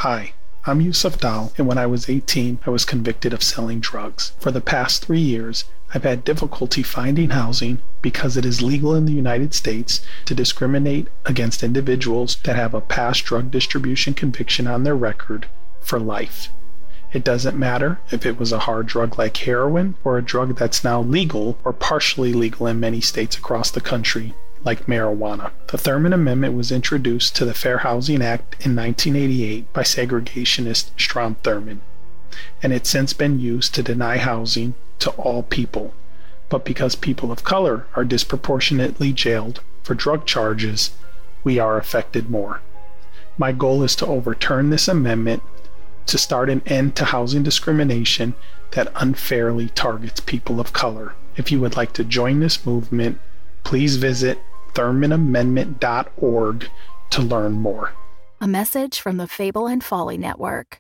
Hi, I'm Yusuf Dal, and when I was 18, I was convicted of selling drugs. For the past 3 years, I've had difficulty finding housing because it is legal in the United States to discriminate against individuals that have a past drug distribution conviction on their record for life. It doesn't matter if it was a hard drug like heroin or a drug that's now legal or partially legal in many states across the country, like marijuana. The Thurmond Amendment was introduced to the Fair Housing Act in 1988 by segregationist Strom Thurmond, and it's since been used to deny housing to all people. But because people of color are disproportionately jailed for drug charges, we are affected more. My goal is to overturn this amendment to start an end to housing discrimination that unfairly targets people of color. If you would like to join this movement, please visit ThurmondAmendment.org to learn more. A message from the Fable and Folly Network.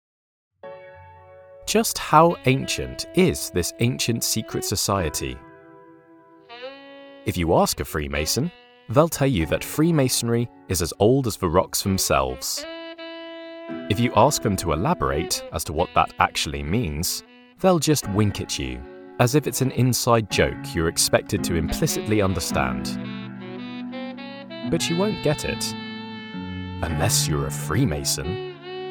Just how ancient is this ancient secret society? If you ask a Freemason, they'll tell you that Freemasonry is as old as the rocks themselves. If you ask them to elaborate as to what that actually means, they'll just wink at you, as if it's an inside joke you're expected to implicitly understand. But you won't get it. Unless you're a Freemason.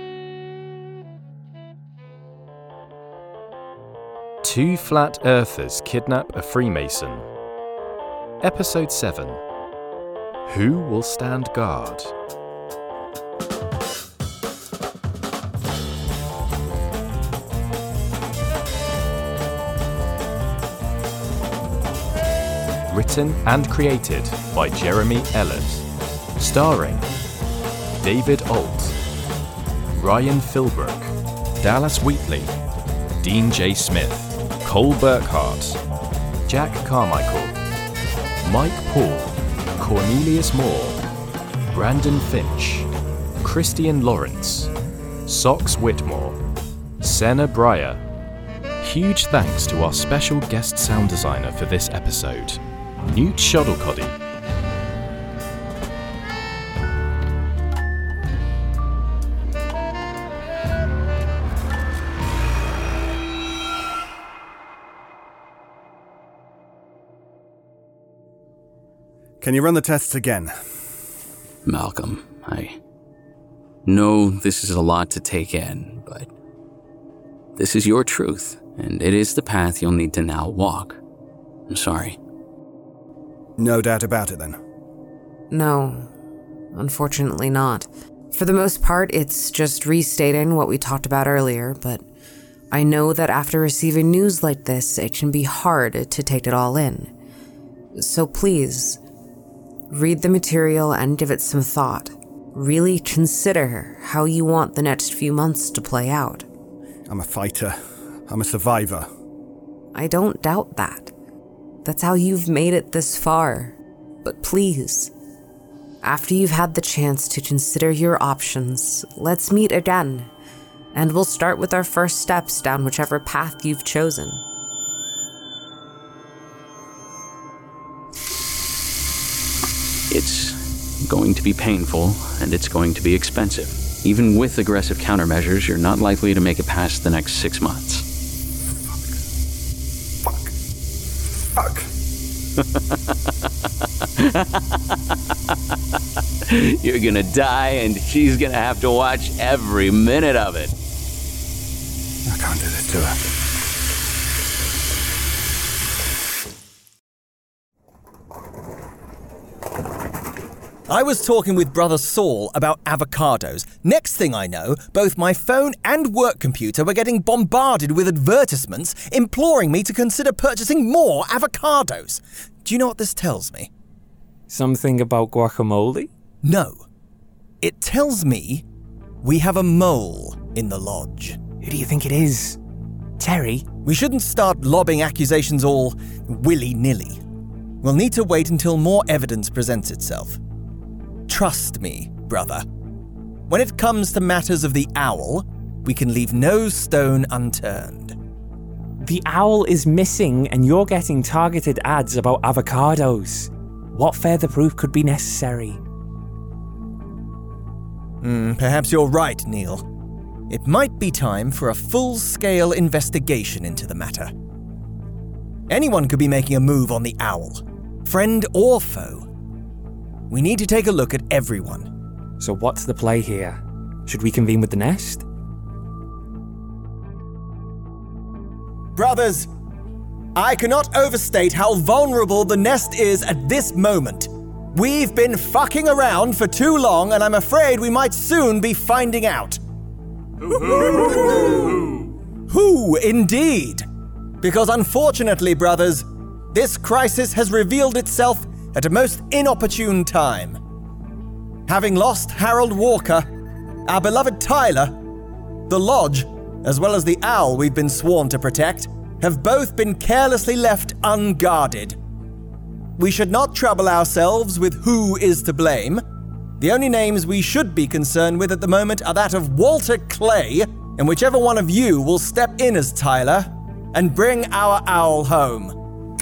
Two Flat Earthers Kidnap a Freemason. Episode 7. Who will stand guard? Written and created by Jeremy Ellard. Starring David Ault, Ryan Philbrook, Dallas Wheatley, Dean J. Smith, Cole Burkhart, Jack Carmichael, Mike Paul, Cornelius Moore, Brandon Finch, Christian Lawrence, Sox Whitmore, Senna Breyer. Huge thanks to our special guest sound designer for this episode, Newt Shuttlecoddy. Can you run the tests again? Malcolm, I know this is a lot to take in, but this is your truth, and it is the path you'll need to now walk. I'm sorry. No doubt about it, then? No, unfortunately not. For the most part, it's just restating what we talked about earlier, but I know that after receiving news like this, it can be hard to take it all in. So please, read the material and give it some thought. Really consider how you want the next few months to play out. I'm a fighter. I'm a survivor. I don't doubt that. That's how you've made it this far. But please, after you've had the chance to consider your options, let's meet again, and we'll start with our first steps down whichever path you've chosen. It's going to be painful, and it's going to be expensive. Even with aggressive countermeasures, you're not likely to make it past the next 6 months. Fuck. You're gonna die, and she's gonna have to watch every minute of it. I can't do this to her. I was talking with Brother Saul about avocados. Next thing I know, both my phone and work computer were getting bombarded with advertisements imploring me to consider purchasing more avocados. Do you know what this tells me? Something about guacamole? No. It tells me we have a mole in the lodge. Who do you think it is? Terry? We shouldn't start lobbing accusations all willy-nilly. We'll need to wait until more evidence presents itself. Trust me, brother. When it comes to matters of the owl, we can leave no stone unturned. The owl is missing and you're getting targeted ads about avocados. What further proof could be necessary? Perhaps you're right, Neil. It might be time for a full-scale investigation into the matter. Anyone could be making a move on the owl, friend or foe. We need to take a look at everyone. So what's the play here? Should we convene with the Nest? Brothers, I cannot overstate how vulnerable the Nest is at this moment. We've been fucking around for too long, and I'm afraid we might soon be finding out. Who, indeed? Because unfortunately, brothers, this crisis has revealed itself at a most inopportune time. Having lost Harold Walker, our beloved Tyler, the Lodge, as well as the owl we've been sworn to protect, have both been carelessly left unguarded. We should not trouble ourselves with who is to blame. The only names we should be concerned with at the moment are that of Walter Clay, and whichever one of you will step in as Tyler and bring our owl home.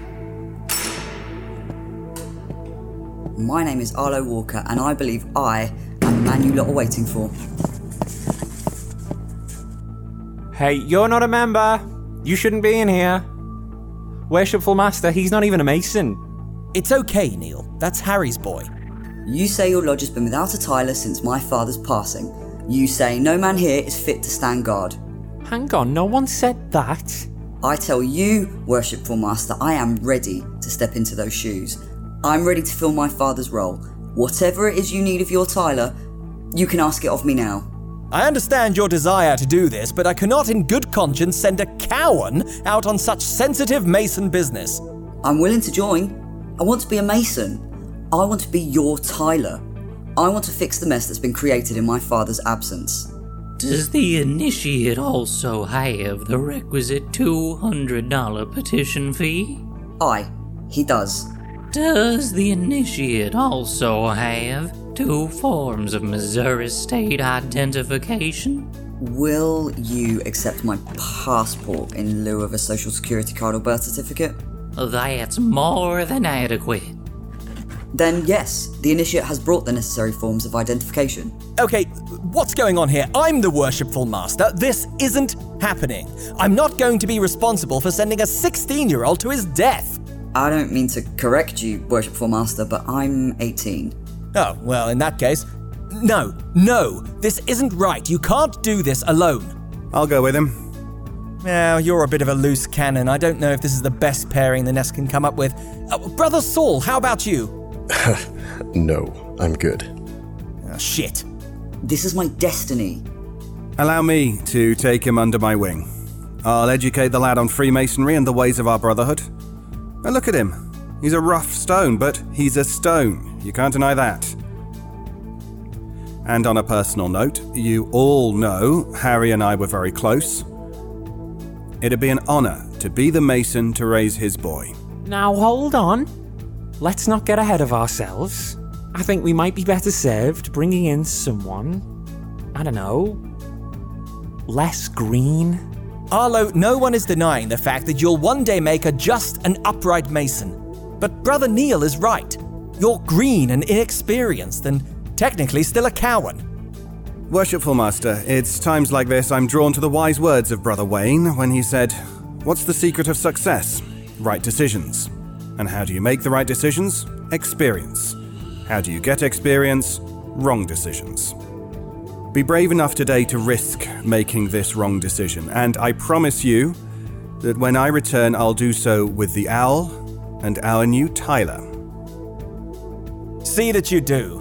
My name is Arlo Walker, and I believe I am the man you lot are waiting for. Hey, you're not a member. You shouldn't be in here. Worshipful Master, he's not even a Mason. It's okay, Neil. That's Harry's boy. You say your lodge has been without a Tyler since my father's passing. You say no man here is fit to stand guard. Hang on, no one said that. I tell you, Worshipful Master, I am ready to step into those shoes. I'm ready to fill my father's role. Whatever it is you need of your Tyler, you can ask it of me now. I understand your desire to do this, but I cannot in good conscience send a Cowan out on such sensitive Mason business. I'm willing to join. I want to be a Mason. I want to be your Tyler. I want to fix the mess that's been created in my father's absence. Does the initiate also have the requisite $200 petition fee? Aye, he does. Does the initiate also have 2 forms of Missouri state identification? Will you accept my passport in lieu of a social security card or birth certificate? That's more than adequate. Then yes, the initiate has brought the necessary forms of identification. Okay, what's going on here? I'm the Worshipful Master. This isn't happening. I'm not going to be responsible for sending a 16-year-old to his death. I don't mean to correct you, Worshipful Master, but I'm 18. Oh, well, in that case, no, this isn't right. You can't do this alone. I'll go with him. Now, you're a bit of a loose cannon. I don't know if this is the best pairing the Nest can come up with. Brother Saul, how about you? No, I'm good. Oh, shit. This is my destiny. Allow me to take him under my wing. I'll educate the lad on Freemasonry and the ways of our brotherhood. Now look at him. He's a rough stone, but he's a stone. You can't deny that. And on a personal note, you all know Harry and I were very close. It'd be an honor to be the Mason to raise his boy. Now hold on. Let's not get ahead of ourselves. I think we might be better served bringing in someone, I don't know, less green. Arlo, no one is denying the fact that you'll one day make a just and upright Mason. But Brother Neil is right. You're green and inexperienced and technically still a Cowan. Worshipful Master, it's times like this I'm drawn to the wise words of Brother Wayne when he said, "What's the secret of success? Right decisions. And how do you make the right decisions? Experience. How do you get experience? Wrong decisions." Be brave enough today to risk making this wrong decision, and I promise you that when I return, I'll do so with the owl and our new Tyler. See that you do.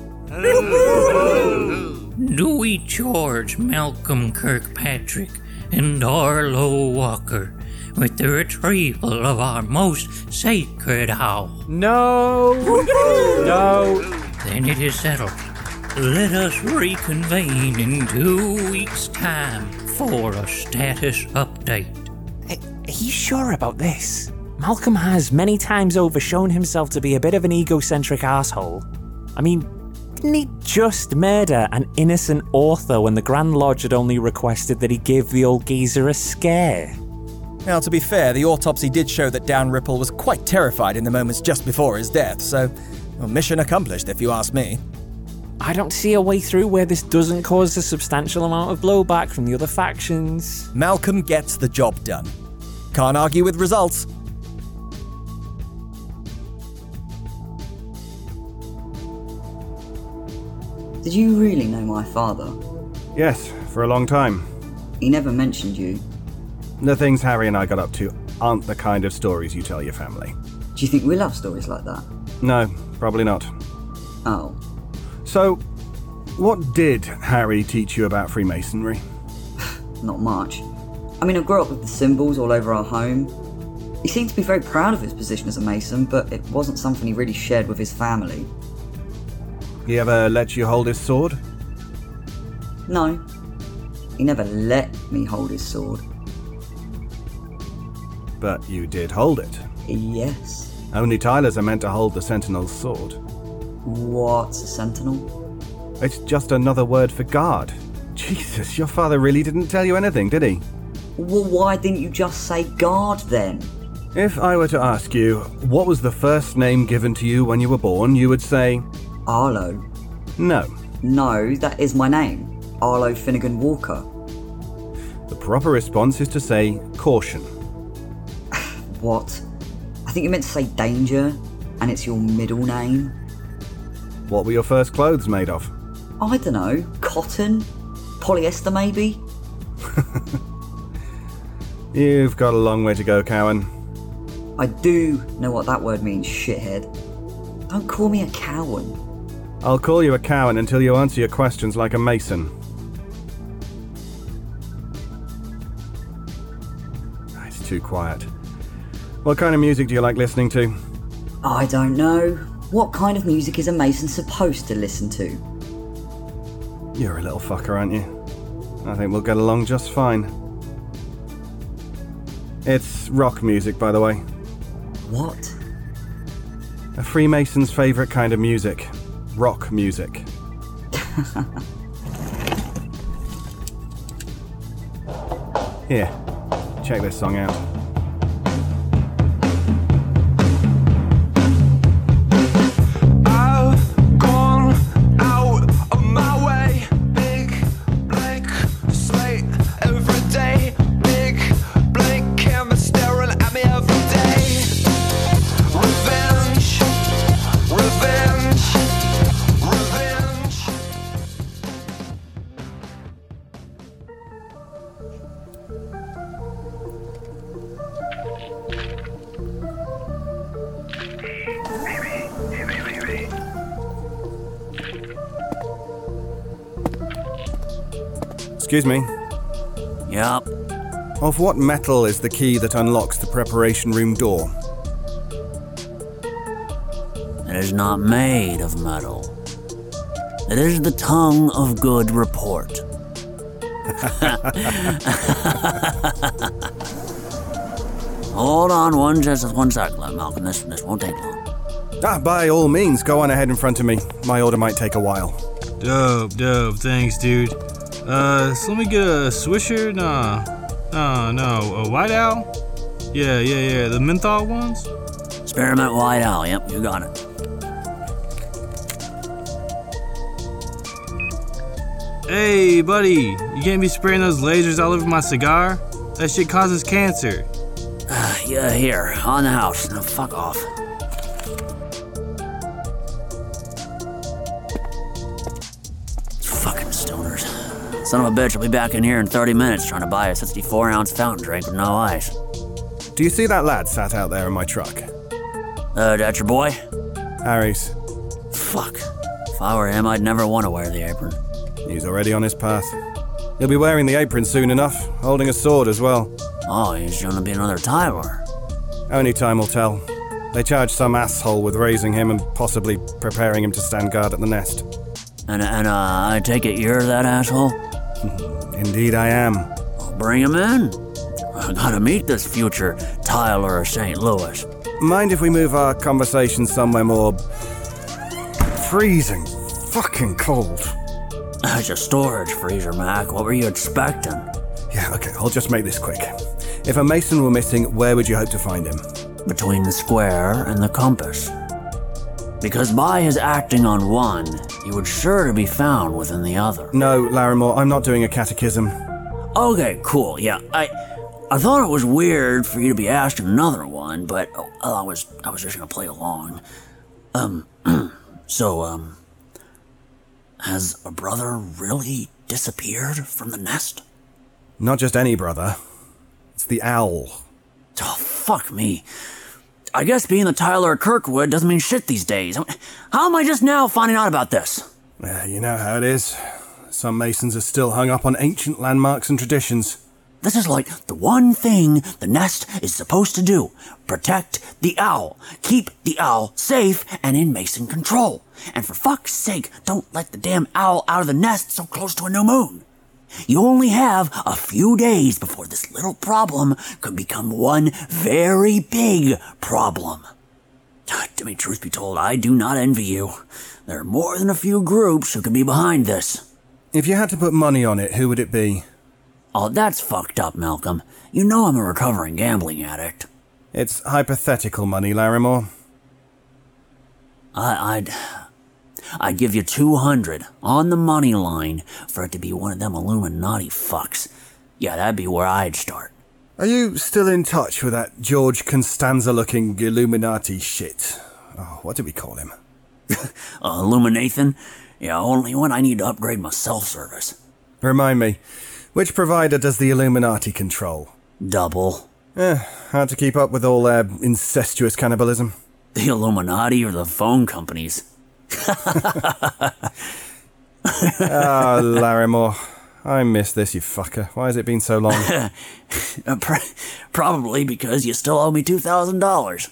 Louis George Malcolm Kirkpatrick and Arlo Walker, with the retrieval of our most sacred owl. No! No! Then it is settled. Let us reconvene in 2 weeks' time for a status update. Are you sure about this? Malcolm has many times over shown himself to be a bit of an egocentric asshole. I mean, didn't he just murder an innocent author when the Grand Lodge had only requested that he give the old geezer a scare? Now, to be fair, the autopsy did show that Downripple was quite terrified in the moments just before his death, so, well, mission accomplished if you ask me. I don't see a way through where this doesn't cause a substantial amount of blowback from the other factions. Malcolm gets the job done. Can't argue with results. Did you really know my father? Yes, for a long time. He never mentioned you. The things Harry and I got up to aren't the kind of stories you tell your family. Do you think we'll have stories like that? No, probably not. Oh. So, what did Harry teach you about Freemasonry? Not much. I mean, I grew up with the symbols all over our home. He seemed to be very proud of his position as a Mason, but it wasn't something he really shared with his family. He ever let you hold his sword? No. He never let me hold his sword. But you did hold it. Yes. Only Tylers are meant to hold the Sentinel's sword. What's a Sentinel? It's just another word for guard. Jesus, your father really didn't tell you anything, did he? Well, why didn't you just say guard then? If I were to ask you, what was the first name given to you when you were born, you would say... Arlo. No. No, that is my name. Arlo Finnegan Walker. The proper response is to say caution. What? I think you meant to say danger, and it's your middle name. What were your first clothes made of? I don't know. Cotton? Polyester, maybe? You've got a long way to go, Cowan. I do know what that word means, shithead. Don't call me a Cowan. I'll call you a Cowan until you answer your questions like a Mason. It's too quiet. What kind of music do you like listening to? I don't know. What kind of music is a Mason supposed to listen to? You're a little fucker, aren't you? I think we'll get along just fine. It's rock music, by the way. What? A Freemason's favourite kind of music. Rock music. Here, check this song out. Excuse me. Yup. Of what metal is the key that unlocks the preparation room door? It is not made of metal. It is the tongue of good report. Hold on one sec, Malcolm. This won't take long. By all means, go on ahead in front of me. My order might take a while. Dope. Thanks, dude. So let me get a Swisher? No. A White Owl? Yeah. The menthol ones? Spearmint White Owl, yep, you got it. Hey, buddy, you can't be spraying those lasers all over my cigar? That shit causes cancer. Yeah, here, on the house. Now, fuck off. Fucking stoners. Son of a bitch will be back in here in 30 minutes trying to buy a 64-ounce fountain drink with no ice. Do you see that lad sat out there in my truck? That your boy? Harry's. Fuck. If I were him, I'd never want to wear the apron. He's already on his path. He'll be wearing the apron soon enough, holding a sword as well. Oh, he's gonna be another Tyler. Only time will tell. They charge some asshole with raising him and possibly preparing him to stand guard at the nest. And I take it you're that asshole? Indeed I am. Well, bring him in. I gotta meet this future Tyler of St. Louis. Mind if we move our conversation somewhere more... freezing fucking cold? It's a storage freezer, Mac. What were you expecting? Yeah, okay, I'll just make this quick. If a Mason were missing, where would you hope to find him? Between the square and the compass. Because by his acting on one, he would sure to be found within the other. No, Larimore, I'm not doing a catechism. Okay, cool, yeah. I thought it was weird for you to be asking another one, but I was just gonna play along. So, has a brother really disappeared from the nest? Not just any brother. It's the owl. Oh, fuck me. I guess being the Tyler of Kirkwood doesn't mean shit these days. How am I just now finding out about this? You know how it is. Some Masons are still hung up on ancient landmarks and traditions. This is like the one thing the nest is supposed to do. Protect the owl. Keep the owl safe and in Mason control. And for fuck's sake, don't let the damn owl out of the nest so close to a new moon. You only have a few days before this little problem could become one very big problem. To be truth be told, I do not envy you. There are more than a few groups who could be behind this. If you had to put money on it, who would it be? Oh, that's fucked up, Malcolm. You know I'm a recovering gambling addict. It's hypothetical money, Larimore. I'd give you 200 on the money line for it to be one of them Illuminati fucks. Yeah, that'd be where I'd start. Are you still in touch with that George Constanza-looking Illuminati shit? Oh, what did we call him? Illuminathan? Yeah, only when I need to upgrade my self-service. Remind me, which provider does the Illuminati control? Double. Hard to keep up with all their incestuous cannibalism. The Illuminati or the phone companies? Larimore. I miss this, you fucker. Why has it been so long? Probably because you still owe me $2,000.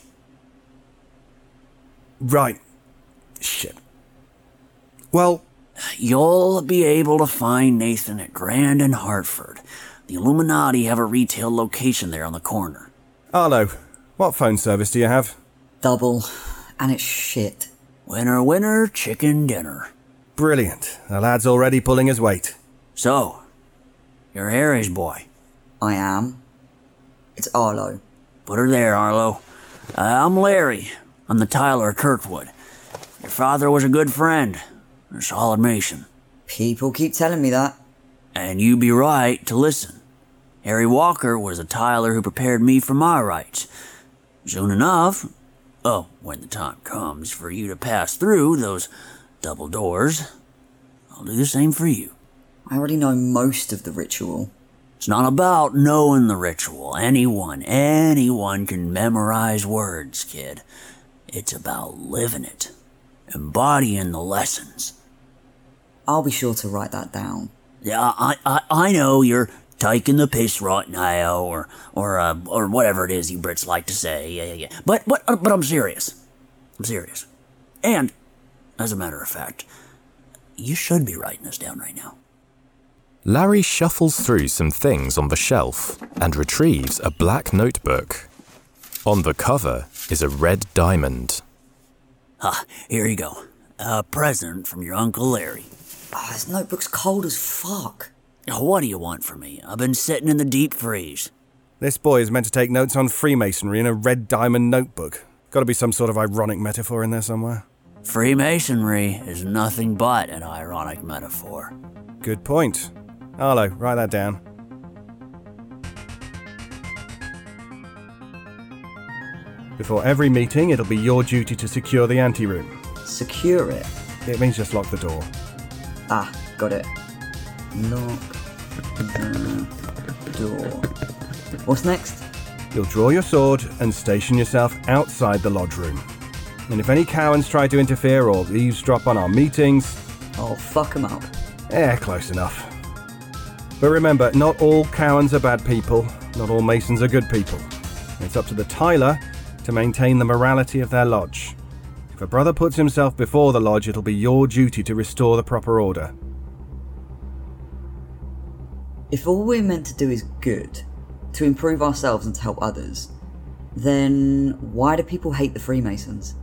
Right. Shit. Well, you'll be able to find Nathan at Grand and Hartford. The Illuminati have a retail location there on the corner. Arlo, what phone service do you have? Double, and it's shit. Winner, winner, chicken dinner. Brilliant. The lad's already pulling his weight. So, you're Harry's boy. I am. It's Arlo. Put her there, Arlo. I'm Larry. I'm the Tyler of Kirkwood. Your father was a good friend. A solid Mason. People keep telling me that. And you be right to listen. Harry Walker was a Tyler who prepared me for my rights. Soon enough, when the time comes for you to pass through those double doors, I'll do the same for you. I already know most of the ritual. It's not about knowing the ritual. Anyone can memorize words, kid. It's about living it. Embodying the lessons. I'll be sure to write that down. Yeah, I know you're taking the piss right now, or whatever it is you Brits like to say. Yeah. But I'm serious. I'm serious. And, as a matter of fact, you should be writing this down right now. Larry shuffles through some things on the shelf and retrieves a black notebook. On the cover is a red diamond. Here you go. A present from your Uncle Larry. This notebook's cold as fuck. What do you want from me? I've been sitting in the deep freeze. This boy is meant to take notes on Freemasonry in a red diamond notebook. Gotta be some sort of ironic metaphor in there somewhere. Freemasonry is nothing but an ironic metaphor. Good point. Arlo, write that down. Before every meeting, it'll be your duty to secure the anteroom. Secure it? It means just lock the door. Got it. Lock the door. What's next? You'll draw your sword and station yourself outside the lodge room. And if any Cowans try to interfere or eavesdrop on our meetings... I'll fuck them up. Close enough. But remember, not all Cowans are bad people. Not all Masons are good people. It's up to the Tyler to maintain the morality of their lodge. If a brother puts himself before the lodge, it'll be your duty to restore the proper order. If all we're meant to do is good, to improve ourselves and to help others, then why do people hate the Freemasons?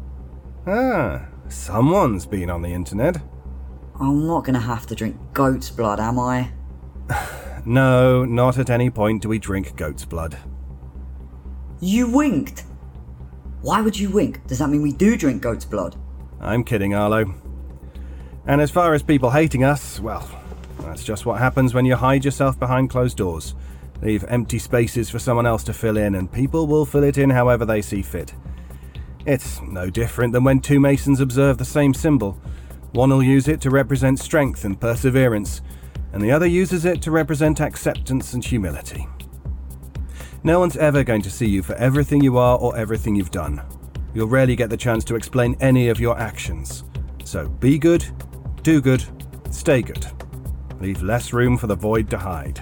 Someone's been on the internet. I'm not gonna have to drink goat's blood, am I? No, not at any point do we drink goat's blood. You winked! Why would you wink? Does that mean we do drink goat's blood? I'm kidding, Arlo. And as far as people hating us, well, that's just what happens when you hide yourself behind closed doors. Leave empty spaces for someone else to fill in, and people will fill it in however they see fit. It's no different than when two Masons observe the same symbol. One will use it to represent strength and perseverance, and the other uses it to represent acceptance and humility. No one's ever going to see you for everything you are or everything you've done. You'll rarely get the chance to explain any of your actions. So be good, do good, stay good. Leave less room for the void to hide.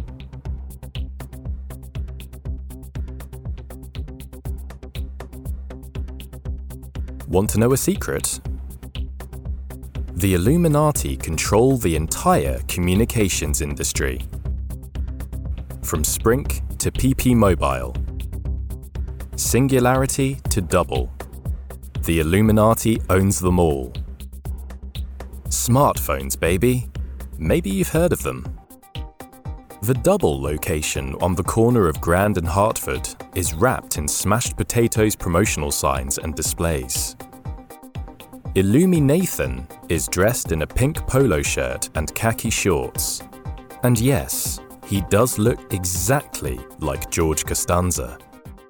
Want to know a secret? The Illuminati control the entire communications industry. From Sprint to PP Mobile. Singularity to Double. The Illuminati owns them all. Smartphones, baby. Maybe you've heard of them. The Double location on the corner of Grand and Hartford is wrapped in Smashed Potatoes promotional signs and displays. Illuminathan is dressed in a pink polo shirt and khaki shorts. And yes, he does look exactly like George Costanza.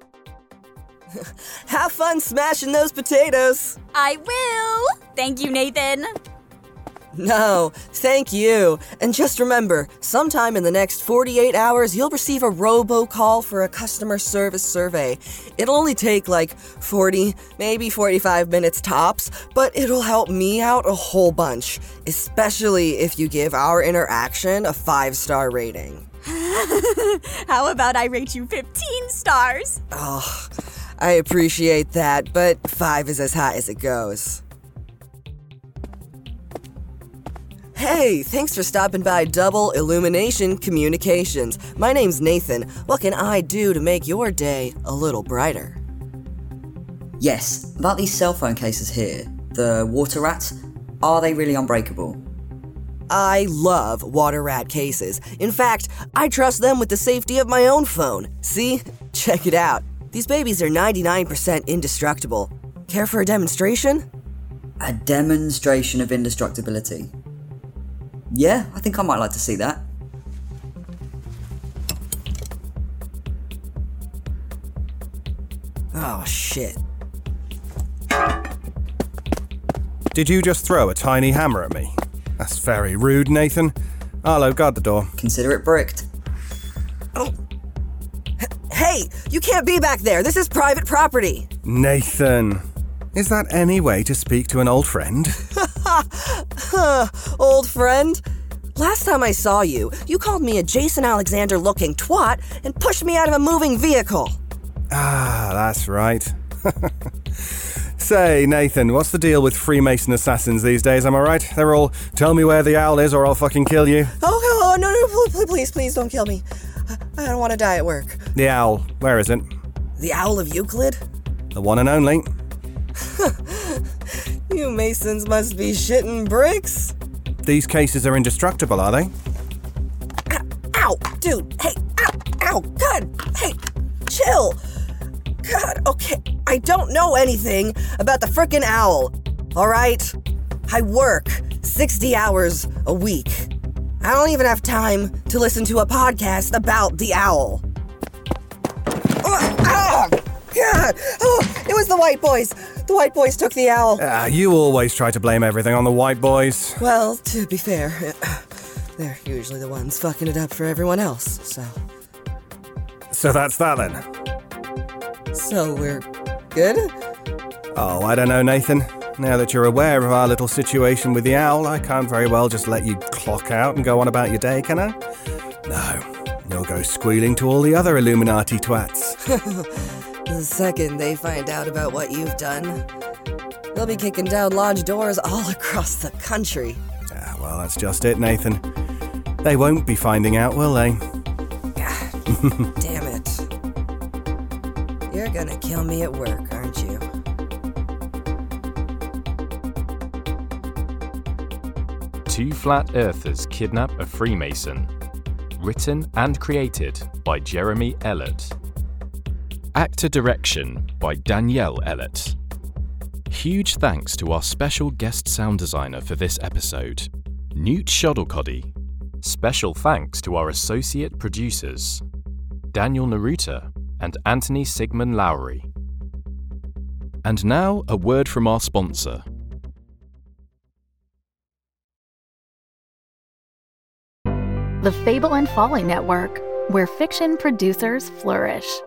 Have fun smashing those potatoes! I will! Thank you, Nathan! No, thank you. And just remember, sometime in the next 48 hours, you'll receive a robocall for a customer service survey. It'll only take like 40, maybe 45 minutes tops, but it'll help me out a whole bunch, especially if you give our interaction a 5-star rating. How about I rate you 15 stars? Oh, I appreciate that, but 5 is as high as it goes. Hey, thanks for stopping by Double Illumination Communications. My name's Nathan. What can I do to make your day a little brighter? Yes, about these cell phone cases here, the water rats, are they really unbreakable? I love water rat cases. In fact, I trust them with the safety of my own phone. See? Check it out. These babies are 99% indestructible. Care for a demonstration? A demonstration of indestructibility. Yeah, I think I might like to see that. Oh, shit. Did you just throw a tiny hammer at me? That's very rude, Nathan. Arlo, guard the door. Consider it bricked. Oh. Hey, you can't be back there. This is private property. Nathan, is that any way to speak to an old friend? Old friend? Last time I saw you, you called me a Jason Alexander-looking twat and pushed me out of a moving vehicle. Ah, that's right. Say, Nathan, what's the deal with Freemason assassins these days, am I right? They're all, tell me where the owl is or I'll fucking kill you. Oh, no, please don't kill me. I don't want to die at work. The owl, where is it? The Owl of Euclid? The one and only. You Masons must be shitting bricks. These cases are indestructible, are they? Ow, dude, hey, ow, God, hey, chill. God, okay, I don't know anything about the frickin' owl, all right? I work 60 hours a week. I don't even have time to listen to a podcast about the owl. Oh, God, oh, it was the white boys. The white boys took the owl. You always try to blame everything on the white boys. Well, to be fair, they're usually the ones fucking it up for everyone else, so... So that's that then? So we're good? Oh, I don't know, Nathan. Now that you're aware of our little situation with the owl, I can't very well just let you clock out and go on about your day, can I? No, you'll go squealing to all the other Illuminati twats. The second they find out about what you've done, they'll be kicking down lodge doors all across the country. Well, that's just it, Nathan. They won't be finding out, will they? Damn it. You're gonna kill me at work, aren't you? Two Flat Earthers Kidnap a Freemason. Written and created by Jeremy Ellett. Actor direction by Danielle Ellett. Huge thanks to our special guest sound designer for this episode, Newt Shuttlecoddy. Special thanks to our associate producers, Daniel Naruta and Anthony Sigmund Lowry. And now, a word from our sponsor. The Fable and Folly Network, where fiction producers flourish.